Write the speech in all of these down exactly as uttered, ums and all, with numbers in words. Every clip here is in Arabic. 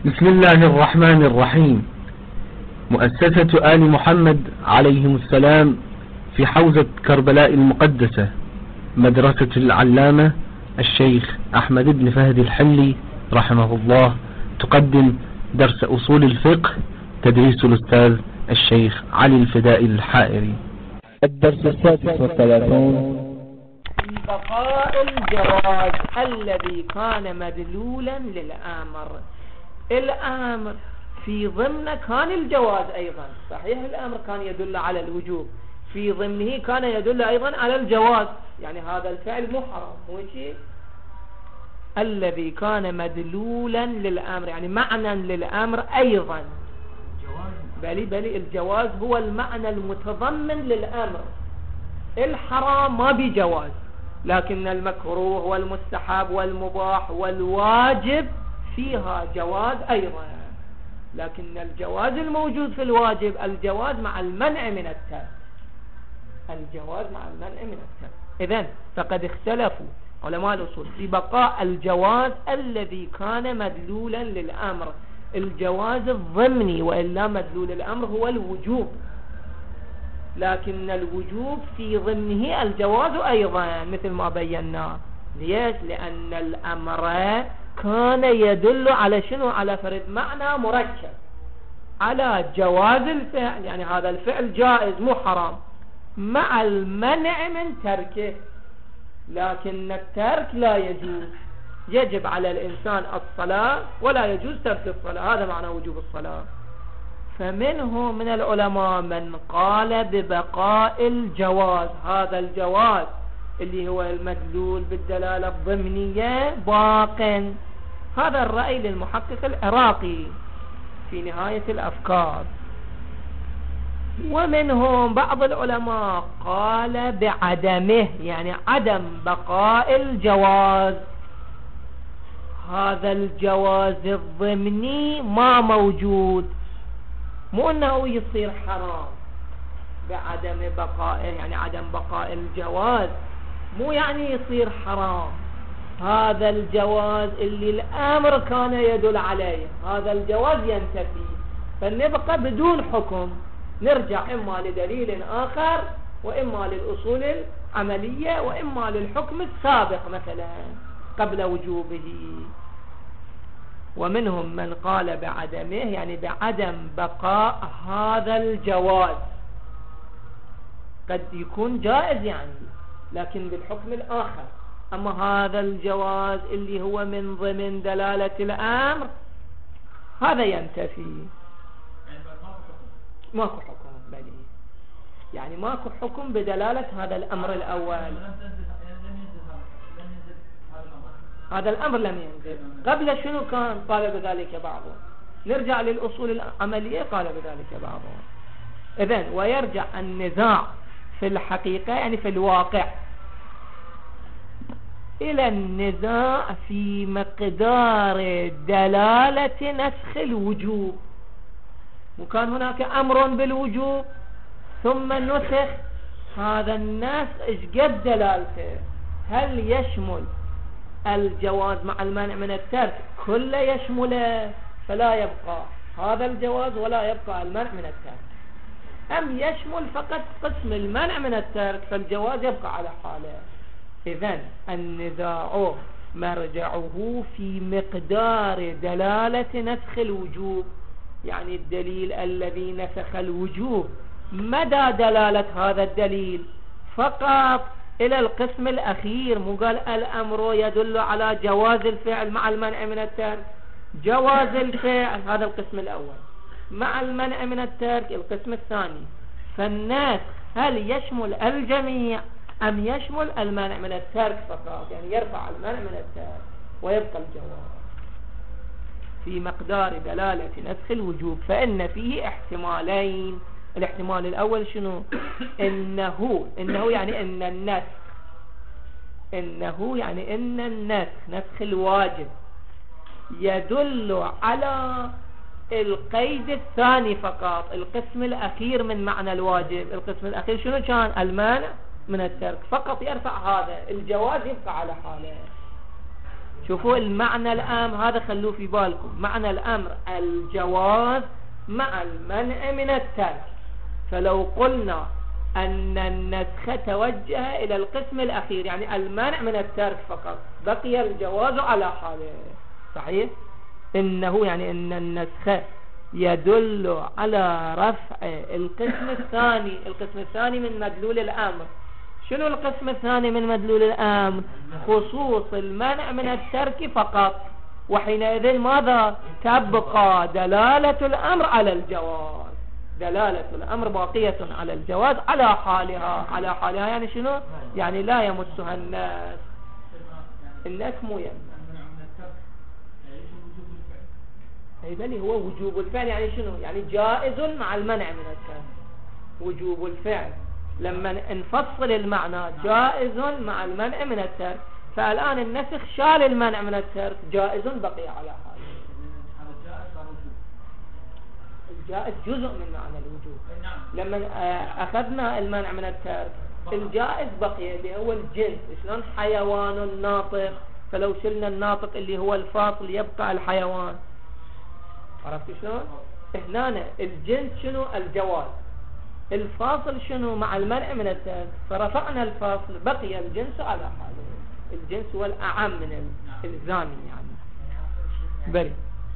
بسم الله الرحمن الرحيم. مؤسسة آل محمد عليهم السلام في حوزة كربلاء المقدسة، مدرسة العلامة الشيخ أحمد بن فهد الحلي رحمه الله، تقدم درس أصول الفقه، تدريس الأستاذ الشيخ علي الفدائي الحائري. الدرس السادس والثلاثون: في بقاء الجواز الذي كان مدلولا للأمر. الأمر في ضمن كان الجواز أيضا، صحيح الأمر كان يدل على الوجوب، في ضمنه كان يدل أيضا على الجواز، يعني هذا الفعل مو حرام، هو شيء الذي كان مدلولا للأمر، يعني معنى للأمر أيضا. بلي بلي الجواز هو المعنى المتضمن للأمر، الحرام ما بجواز، لكن المكروه والمستحب والمباح والواجب فيها جواز أيضا. لكن الجواز الموجود في الواجب الجواز مع المنع من الترك، الجواز مع المنع من الترك. إذن فقد اختلفوا علماء الأصول في بقاء الجواز الذي كان مدلولا للأمر، الجواز الضمني، وإلا مدلول الأمر هو الوجوب، لكن الوجوب في ضمنه الجواز أيضا مثل ما بينا. ليش؟ لأن الأمر كان يدل على شنو؟ على فرد معنى مركب، على جواز الفعل، يعني هذا الفعل جائز مو حرام، مع المنع من تركه، لكن الترك لا يجوز، يجب على الإنسان الصلاة ولا يجوز ترك الصلاة، هذا معنى وجوب الصلاة. فمنه من العلماء من قال ببقاء الجواز، هذا الجواز اللي هو المدلول بالدلالة الضمنية باق، هذا الرأي للمحقق العراقي في نهاية الأفكار. ومنهم بعض العلماء قال بعدمه، يعني عدم بقاء الجواز، هذا الجواز الضمني ما موجود، مو انه يصير حرام بعدم بقائه، يعني عدم بقاء الجواز مو يعني يصير حرام، هذا الجواز اللي الامر كان يدل عليه هذا الجواز ينتفي، فنبقى بدون حكم، نرجع اما لدليل اخر واما للاصول العملية واما للحكم السابق مثلا قبل وجوبه. ومنهم من قال بعدمه، يعني بعدم بقاء هذا الجواز، قد يكون جائز يعني لكن بالحكم الآخر، أما هذا الجواز اللي هو من ضمن دلالة الأمر هذا ينتفي، ماكو حكم، بلي يعني ماكو حكم بدلالة هذا الأمر الأول، هذا الأمر لم ينزل. قبل شنو كان؟ قال بذلك بعضهم، نرجع للأصول العملية قال بذلك بعضهم. إذن ويرجع النزاع في الحقيقة، يعني في الواقع، إلى النزاع في مقدار دلالة نسخ الوجوب، وكان هناك أمر بالوجوب ثم نسخ، هذا النسخ إيش قد دلالته؟ هل يشمل الجواز مع المنع من الترك كله يشمله فلا يبقى هذا الجواز ولا يبقى المنع من الترك، أم يشمل فقط قسم المنع من الترك فالجواز يبقى على حاله؟ إذن النزاع مرجعه في مقدار دلالة نسخ الوجوب، يعني الدليل الذي نسخ الوجوب مدى دلالة هذا الدليل فقط إلى القسم الأخير، مو قال الأمر يدل على جواز الفعل مع المنع من الترك، جواز الفعل هذا القسم الأول، مع المنع من الترك القسم الثاني، فالناس هل يشمل الجميع أم يشمل المنع من الترك فقط، يعني يرفع المنع من الترك ويبقى الجواز في مقدار دلالة نسخ الوجوب. فإن فيه احتمالين، الاحتمال الأول شنو؟ إنه إنه يعني إن النسخ، إنه يعني إن النسخ نسخ الواجب يدل على القيد الثاني فقط، القسم الأخير من معنى الواجب، القسم الأخير شنو كان؟ المانع من الترك، فقط يرفع هذا الجواز يبقى على حاله. شوفوا المعنى الآن هذا خلوه في بالكم، معنى الأمر الجواز مع المنع من الترك. فلو قلنا أن النسخ توجه إلى القسم الأخير يعني المنع من الترك فقط، بقي الجواز على حاله. صحيح؟ إنه يعني أن النسخ يدل على رفع القسم الثاني. القسم الثاني من مدلول الأمر. شنو القسم الثاني من مدلول الأمر؟ خصوص المنع من الترك فقط. وحينئذ ماذا؟ تبقى دلالة الأمر على الجواز. دلالة الأمر باقية على الجواز على حالها. على حالها يعني شنو؟ يعني لا يمسها الناس. الناس مو يمس. إذن هو وجوب الفعل يعني شنو؟ يعني جائز مع المنع من الترك. وجوب الفعل لما نفصل المعنى جائز مع المنع من الترك، فالآن النسخ شال المنع من الترك، جائز بقي على حاله. الجائز جزء من معنى الوجوب. لما أخذنا المنع من الترك الجائز بقي اللي هو الجنس. شلون حيوان ناطق، فلو شلنا الناطق اللي هو الفاصل يبقى الحيوان. عرفت شلون؟ هنا الجنس شنو؟ الجواز. الفاصل شنو؟ مع المنع من الترك، فرفعنا الفاصل بقي الجنس على حاله. الجنس هو الأعم من الزامي يعني. بلي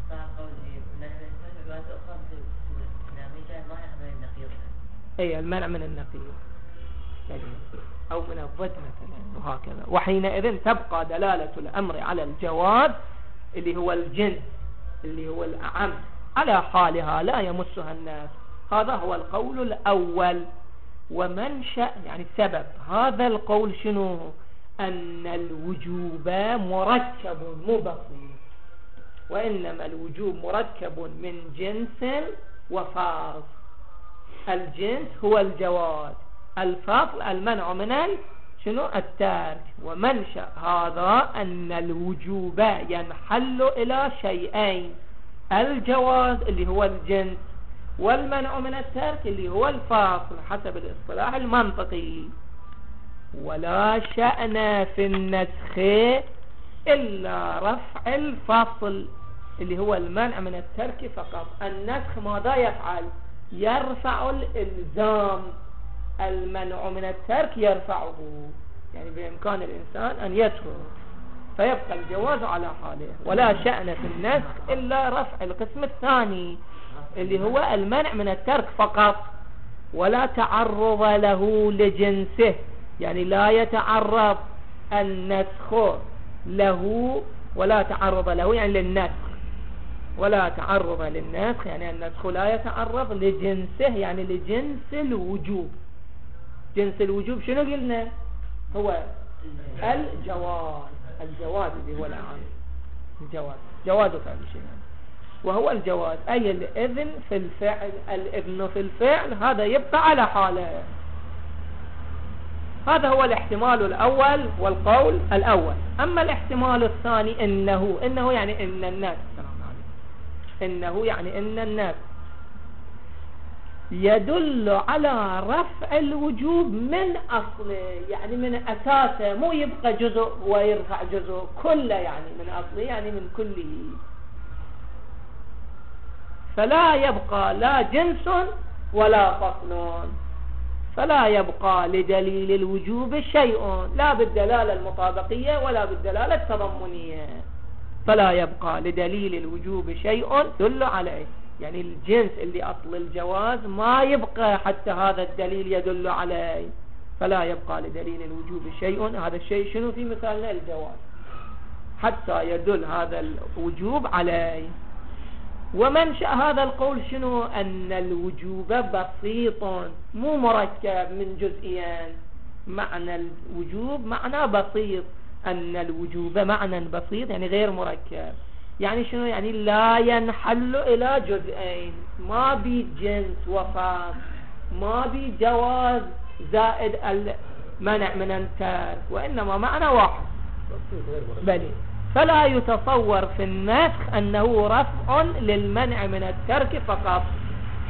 اي المنع من النقيض او من الضد مثلا وهكذا. وحينئذ تبقى دلالة الأمر على الجواز اللي هو الجنس اللي هو الأعم على حالها لا يمسها الناس. هذا هو القول الأول. ومنشأ يعني سبب هذا القول شنو؟ أن الوجوب مركب مو بسيط، وإنما الوجوب مركب من جنس وفاصل. الجنس هو الجواز، الفاصل المنع من شنو؟ الترك. ومنشأ هذا أن الوجوب ينحل إلى شيئين، الجواز اللي هو الجنس، والمنع من الترك اللي هو الفاصل حسب الاصطلاح المنطقي. ولا شأن في النسخ إلا رفع الفاصل اللي هو المنع من الترك فقط. النسخ ماذا يفعل؟ يرفع الإلزام، المنع من الترك يرفعه. يعني بإمكان الإنسان أن يترك فيبقى الجواز على حاله. ولا شأن في النسخ إلا رفع القسم الثاني اللي هو المنع من الترك فقط، ولا تعرض له لجنسه. يعني لا يتعرض النسخ له، ولا تعرض له يعني للنسخ، ولا تعرض للنسخ يعني النسخ لا يتعرض لجنسه يعني لجنس الوجوب. جنس الوجوب شنو قلنا؟ هو الجواز. الجواز اللي هو العام، الجواز جواز فعل شيء وهو الجواز، أي الإذن في الفعل. الإذن في الفعل هذا يبقى على حاله. هذا هو الاحتمال الأول والقول الأول. أما الاحتمال الثاني إنه إنه يعني إن الناس إنه يعني إن الناس يدل على رفع الوجوب من أصله، يعني من أساسه، مو يبقى جزء ويرفع جزء، كله يعني من أصله يعني من كله. فلا يبقى لا جنس ولا فصل، فلا يبقى لدليل الوجوب شيء، لا بالدلالة المطابقية ولا بالدلالة التضمنية. فلا يبقى لدليل الوجوب شيء يدل عليه، يعني الجنس اللي أصل الجواز ما يبقى حتى هذا الدليل يدل عليه. فلا يبقى لدليل الوجوب شيء، هذا الشيء شنو في مثالنا؟ الجواز، حتى يدل هذا الوجوب عليه. ومنشأ هذا القول شنو؟ أن الوجوب بسيط مو مركب من جزئيين. معنى الوجوب معنى بسيط، أن الوجوب معنى بسيط يعني غير مركب. يعني شنو؟ يعني لا ينحل إلى جزئين، ما بي جنس وفاصل، ما بي جواز زائد المنع من الترك، وإنما معنى واحد. بلي فلا يتصور في النسخ أنه رفع للمنع من الترك فقط.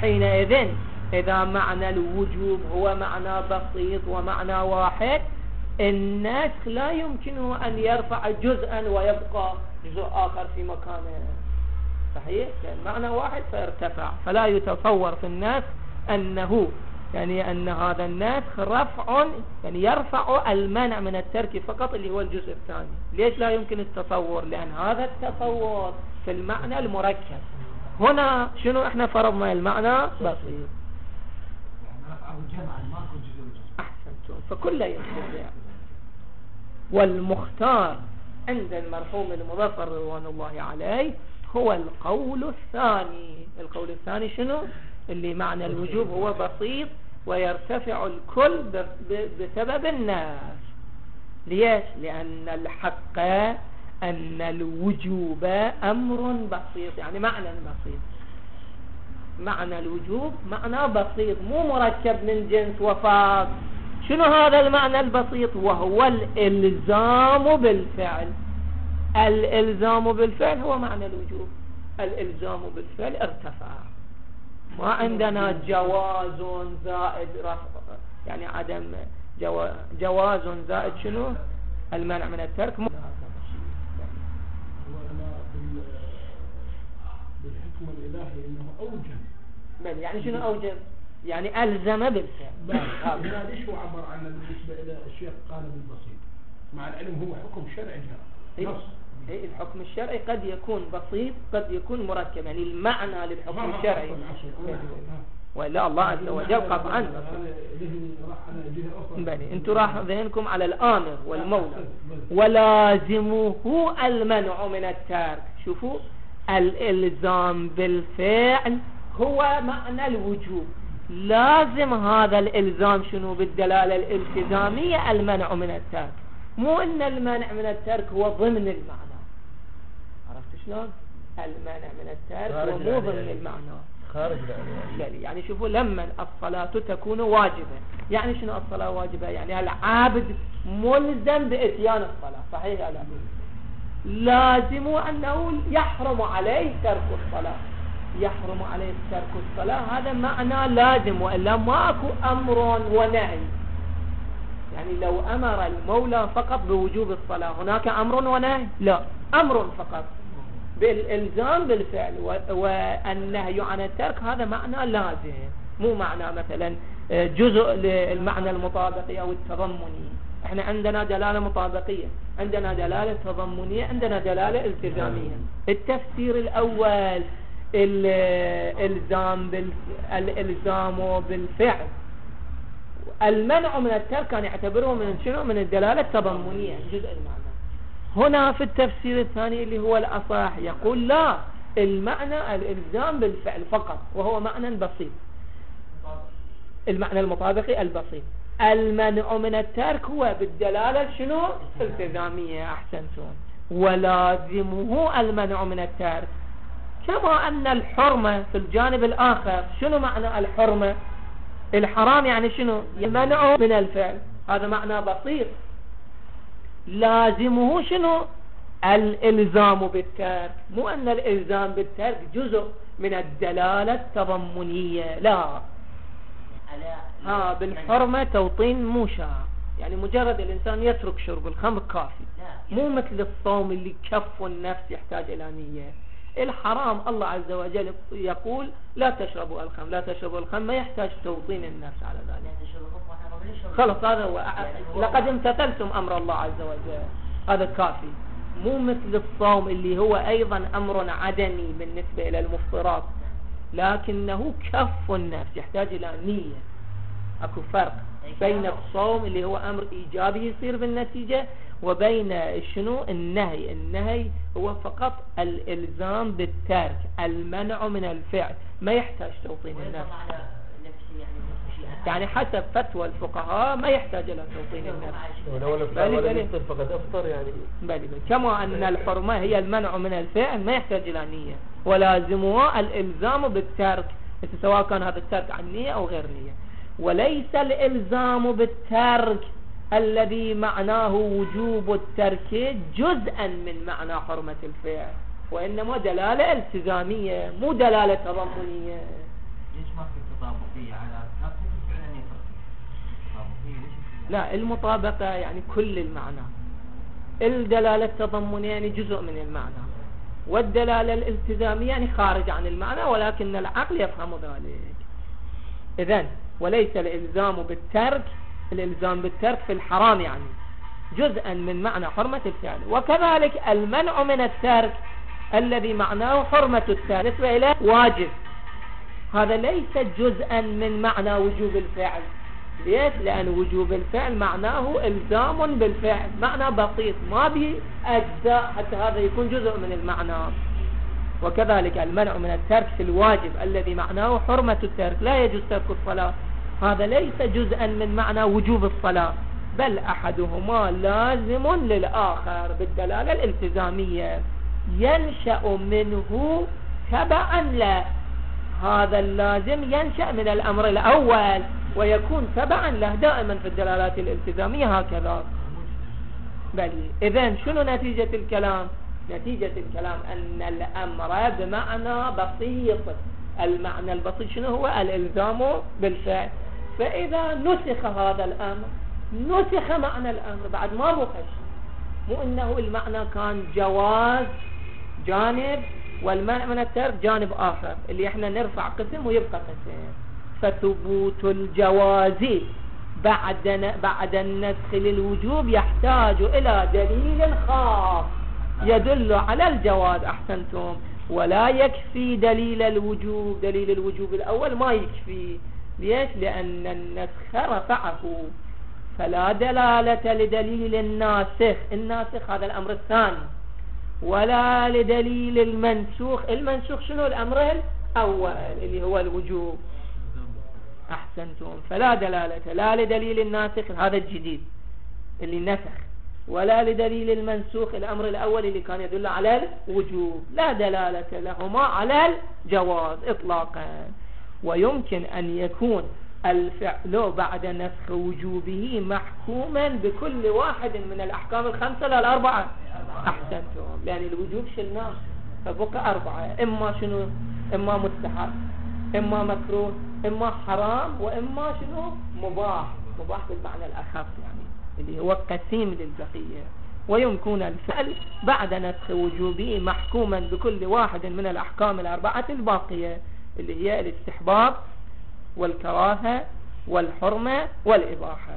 حينئذ إذا معنى الوجوب هو معنى بسيط ومعنى واحد، النسخ لا يمكنه أن يرفع جزءا ويبقى جزء آخر في مكانه، صحيح؟ لأن معنى واحد فارتفع، فلا يتصور في النسخ أنه يعني أن هذا النسخ رفع يعني يرفع المنع من الترك فقط اللي هو الجزء الثاني. ليش لا يمكن التصور؟ لأن هذا التصور في المعنى المركب. هنا شنو احنا فرضنا المعنى بسيط، أحسنتم، فكله يستطيع. والمختار عند المرحوم المظفر رضوان الله عليه هو القول الثاني. القول الثاني شنو؟ اللي معنى الوجوب هو بسيط ويرتفع الكل بسبب الناس. ليش؟ لأن الحق أن الوجوب أمر بسيط، يعني معنى بسيط. معنى الوجوب معنى بسيط مو مركب من جنس وفاق. شنو هذا المعنى البسيط؟ وهو الإلزام بالفعل. الإلزام بالفعل هو معنى الوجوب. الإلزام بالفعل ارتفع، ما عندنا جواز زائد رفع، يعني عدم جواز, جواز زائد شنو المنع من الترك. هو بالحكم الإلهي إنه أوجب. بل يعني شنو أوجب؟ يعني ألزم بالفعل. هنا ليش هو عبر عن بالنسبة إلى الشيخ قال بالبسيط، مع العلم هو حكم شرعي جاء نص. إيه الحكم الشرعي قد يكون بسيط قد يكون مركب، يعني المعنى للحكم الشرعي ولا الله عز وجل قطعا بني انتوا راح ذهنكم على الآمر والمولى. ولازمه المنع من الترك. شوفوا الإلزام بالفعل هو معنى الوجوب. لازم هذا الإلزام شنو بالدلالة الالتزامية المنع من الترك، مو ان المنع من الترك هو ضمن المعنى. عرفت شلون؟ المنع من الترك هو مو ضمن المعنى، خارج يعني. يعني شوفوا لما الصلاة تكون واجبة، يعني شنو الصلاة واجبة؟ يعني العابد ملزم بإتيان الصلاة، صحيح ولا لا؟ لازم أنه يحرم عليه ترك الصلاة. يحرم عليه ترك الصلاة هذا معنى لازم، وإلا ماكو أمر ونهي. يعني لو أمر المولى فقط بوجوب الصلاة هناك أمر ونهي؟ لا، أمر فقط بالإلزام بالفعل، والنهي عن الترك هذا معنى لازم، مو معنى مثلا جزء للمعنى المطابقي أو التضمني. احنا عندنا دلالة مطابقية، عندنا دلالة تضمنية، عندنا دلالة التزامية. التفسير الأول الإلزام بال... الإلزام بالفعل، المنع من الترك كان يعتبره من شنو؟ من الدلالة التضمنية، جزء المعنى. هنا في التفسير الثاني اللي هو الأصح يقول لا، المعنى الإلزام بالفعل فقط، وهو معنى بسيط، المعنى المطابقي البسيط. المنع من الترك هو بالدلالة شنو؟ التزامية. أحسنتم. ولازمه المنع من الترك. كما أن الحرمة في الجانب الآخر شنو معنى الحرمة؟ الحرام يعني شنو؟ المنع من الفعل، هذا معنى بسيط. لازمه شنو؟ الإلزام بالترك، مو أن الإلزام بالترك جزء من الدلالة التضمنية، لا. ها بالحرمة توطين مو شرع، يعني مجرد الإنسان يترك شرب الخمر كافي، مو مثل الصوم اللي كف النفس يحتاج إلى نية. الحرام الله عز وجل يقول لا تشربوا الخمر، لا تشربوا الخمر، ما يحتاج توطين النفس على ذلك، خلص هذا هو. لقد امتثلتم أمر الله عز وجل، هذا كافي. مو مثل الصوم اللي هو أيضا أمر عدمي بالنسبة إلى المفطرات، لكنه كف النفس يحتاج إلى نية. أكو فرق بين الصوم اللي هو أمر إيجابي يصير بالنتيجة، وبين شنو النهي. النهي هو فقط الإلزام بالترك، المنع من الفعل، ما يحتاج توطين النفس. يعني حسب فتوى الفقهاء ما يحتاج إلى توطين النفس. ولو لم يفطر فقد أفطر يعني. بلي بلي. كما أن الحرمة هي المنع من الفعل ما يحتاج إلى نية، ولازمها الإلزام بالترك، سواء كان هذا الترك عن نية أو غير نية. وليس الإلزام بالترك الذي معناه وجوب الترك جزءا من معنى حرمة الفعل، وإنما دلالة التزامية مو دلالة تضمنية. ليش ما في تطابقية على نفس الفعل أن يترك؟ تطابقية ليش؟ لا، المطابقة يعني كل المعنى، الدلالة التضمنية يعني جزء من المعنى، والدلالة الالتزامية يعني خارج عن المعنى ولكن العقل يفهم ذلك. إذن وليس الإلزام بالترك، الإلزام بالترك في الحرام يعني جزءا من معنى حرمة الفعل، وكذلك المنع من الترك الذي معناه حرمة الترك بالنسبة إلى واجب، هذا ليس جزءا من معنى وجوب الفعل. ليش؟ لأن وجوب الفعل معناه إلزام بالفعل، معنى بسيط ما به أجزاء حتى هذا يكون جزء من المعنى. وكذلك المنع من الترك في الواجب الذي معناه حرمة الترك، لا يجوز ترك الصلاة، هذا ليس جزءا من معنى وجوب الصلاة، بل أحدهما لازم للآخر بالدلالة الالتزامية، ينشأ منه تبعا له. هذا اللازم ينشأ من الأمر الأول ويكون تبعا له دائما في الدلالات الالتزامية هكذا. بل إذن شنو نتيجة الكلام؟ نتيجة الكلام أن الأمر بمعنى بسيط، المعنى البسيط شنو هو؟ الإلزام بالفعل. فإذا نسخ هذا الأمر، نسخ معنى الأمر بعد ما بقش، مو إنه المعنى كان جواز جانب والمنع من الترك جانب آخر، اللي احنا نرفع قسم ويبقى قسم. فثبوت الجواز بعد بعد النسخ للوجوب يحتاج إلى دليل خاص يدل على الجواز. أحسنتم. ولا يكفي دليل الوجوب، دليل الوجوب الأول ما يكفي. ليش؟ لأن النسخ رفعه، فلا دلالة لدليل الناسخ، الناسخ هذا الأمر الثاني، ولا لدليل المنسوخ، المنسوخ شنو؟ الأمر الأول اللي هو الوجوب. أحسنتم. فلا دلالة لا لدليل الناسخ هذا الجديد اللي نسخ، ولا لدليل المنسوخ الأمر الأول اللي كان يدل على الوجوب، لا دلالة لهما على الجواز إطلاقا. ويمكن أن يكون الفعل بعد نسخ وجوبه محكوما بكل واحد من الأحكام الخمسة لا الأربعة. أحسنتم. لأن الوجوب شلناه فبقى أربعة، إما شنو؟ إما مستحب، إما مكروه، إما حرام، وإما شنو؟ مباح. مباح بالمعنى الأخف يعني اللي هو قسيم للبقية. ويمكن الفعل بعد نسخ وجوبه محكوما بكل واحد من الأحكام الأربعة الباقية اللي هي الاستحباب والكراهة والحرمة والإباحة.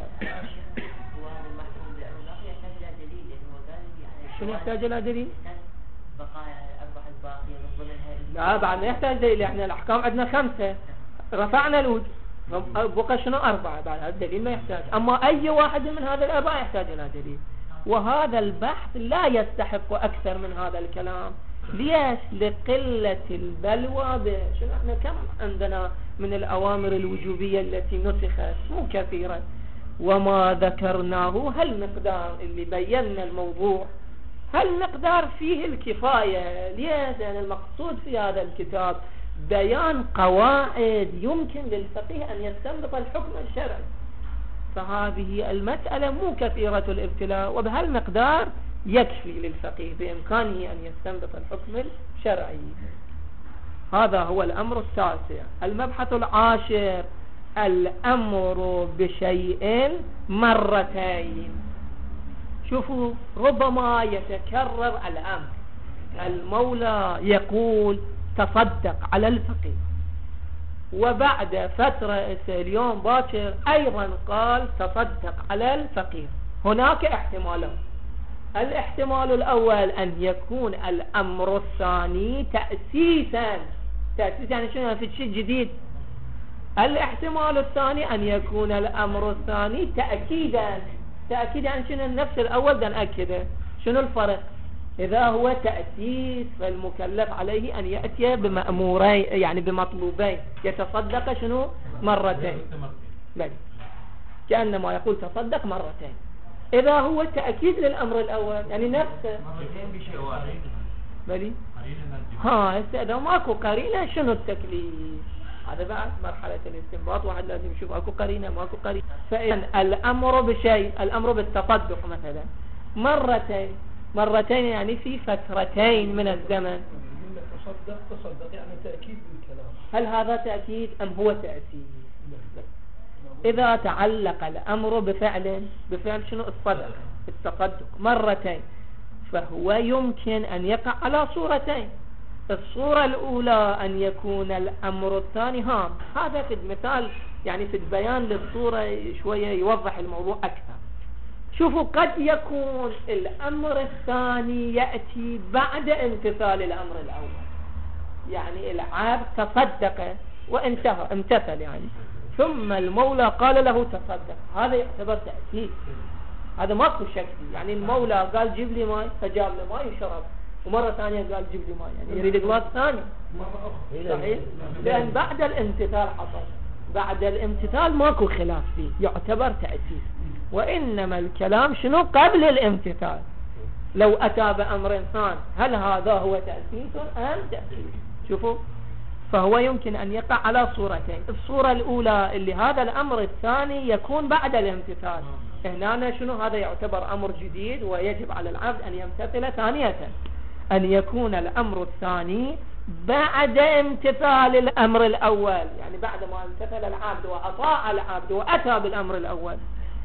شنو يحتاج إلى دليل؟ بقايا الأربعة الباقية من ضمنها. لا بعد ما يحتاج دليل، احنا الأحكام عندنا خمسة، رفعنا الوجوب، بقى شنو أربعة، بعد هذا الدليل ما يحتاج. أما أي واحد من هذه الأربعة يحتاج إلى دليل. وهذا البحث لا يستحق أكثر من هذا الكلام. ليش؟ لقلة البلوى به. شنو احنا كم عندنا من الأوامر الوجوبية التي نسخت؟ مو كثيرة. وما ذكرناه هالمقدار اللي بينا الموضوع، هالمقدار فيه الكفاية. ليش؟ لأن المقصود في هذا الكتاب بيان قواعد يمكن للفقيه أن يستنبط الحكم الشرعي، فهذه المسألة مو كثيرة الابتلاء، وبهالمقدار يكفي للفقيه بإمكانه أن يستنبط الحكم الشرعي. هذا هو الأمر التاسع. المبحث العاشر الأمر بشيء مرتين. شوفوا، ربما يتكرر الأمر، المولى يقول تصدق على الفقير، وبعد فترة اليوم باكر أيضا قال تصدق على الفقير. هناك احتمالان. الاحتمال الأول أن يكون الأمر الثاني تأسيسا، تأسيس يعني شنو؟ في شيء جديد. الاحتمال الثاني أن يكون الأمر الثاني تأكيدا. تأكيد يعني شنو؟ النفس الأول ده نأكده. شنو الفرق؟ إذا هو تأسيس فالمكلف عليه أن يأتي بمأمورين يعني بمطلوبين، يتصدق شنو؟ مرتين. بل كأنما يقول تصدق مرتين. إذا هو تأكيد للأمر الأول يعني نفسه بلي ها إذا ماكو قرينة شنو التكليف؟ هذا بعد مرحلة الاستنباط، واحد لازم يشوف اكو قرينة ماكو قرينة. فإن الأمر بشيء، الأمر بالتصدق مثلا مرتين، مرتين يعني في فترتين من الزمن. تصدق تصدق يعني تأكيد بالكلام. هل هذا تأكيد أم هو تأسيس؟ إذا تعلق الأمر بفعل بفعل شنو الصدق التصدق مرتين فهو يمكن أن يقع على صورتين. الصورة الأولى أن يكون الأمر الثاني هام. هذا في المثال يعني في البيان للصورة شوية يوضح الموضوع أكثر. شوفوا قد يكون الأمر الثاني يأتي بعد امتثال الأمر الأول، يعني العبد تصدق وانتهى امتثل يعني، ثم المولى قال له تصدق، هذا يعتبر تأثير، هذا ماكو شك فيه. يعني المولى قال جيب لي ماء فجاب له ماء يشرب، ومرة ثانية قال جيب لي ماء، يعني يريد قلاص ثاني صحيح، لأن بعد الامتثال حصل. بعد الامتثال ماكو خلاف فيه، يعتبر تأسيس. وإنما الكلام شنو قبل الامتثال، لو أتى بأمر ثاني هل هذا هو تأسيس أم تأسيس؟ شوفوا، فهو يمكن أن يقع على صورتين. الصورة الأولى اللي هذا الأمر الثاني يكون بعد الامتثال، هنا شنو هذا يعتبر أمر جديد ويجب على العبد أن يمتثل. ثانية أن يكون الأمر الثاني بعد امتثال الأمر الأول، يعني بعد ما امتثل العبد وأطاع العبد وأتى بالأمر الأول،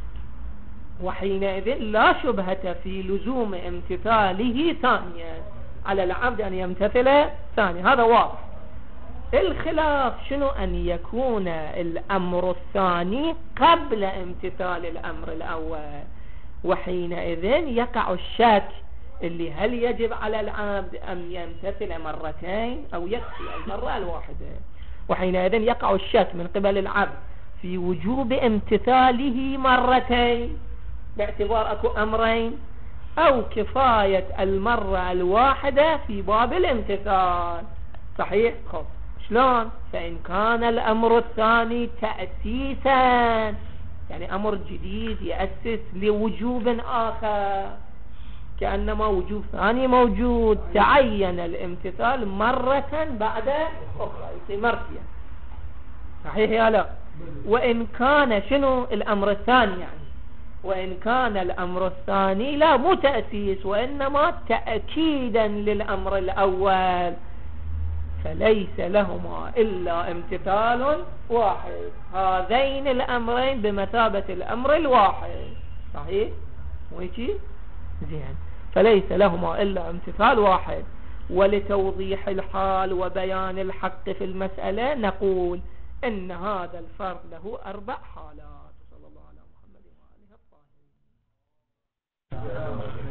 وحينئذ لا شبهة في لزوم امتثاله ثانيا، على العبد أن يمتثل ثاني، هذا واضح. الخلاف شنو أن يكون الأمر الثاني قبل امتثال الأمر الأول، وحينئذ يقع الشك اللي هل يجب على العبد أن يمتثل مرتين أو يكفي المرة الواحدة. وحينئذ يقع الشك من قبل العبد في وجوب امتثاله مرتين باعتبار أكو أمرين، أو كفاية المرة الواحدة في باب الامتثال. صحيح؟ خب شلون؟ فإن كان الأمر الثاني تأسيسا، يعني أمر جديد يأسس لوجوب آخر، كأنما وجوب ثاني موجود، تعين الامتثال مرة بعد أخرى، يصير مرتين. صحيح يا لا؟ وإن كان شنو الأمر الثاني، يعني وإن كان الأمر الثاني لا مو تأسيس وإنما تأكيدا للأمر الأول، فليس لهما إلا امتثال واحد. هذين الأمرين بمثابة الأمر الواحد. صحيح؟ ويجي زين، فليس لهما إلا امتثال واحد. ولتوضيح الحال وبيان الحق في المسألة نقول إن هذا الفرد له أربع حالات. صلى الله على محمد وآله الطاهرين.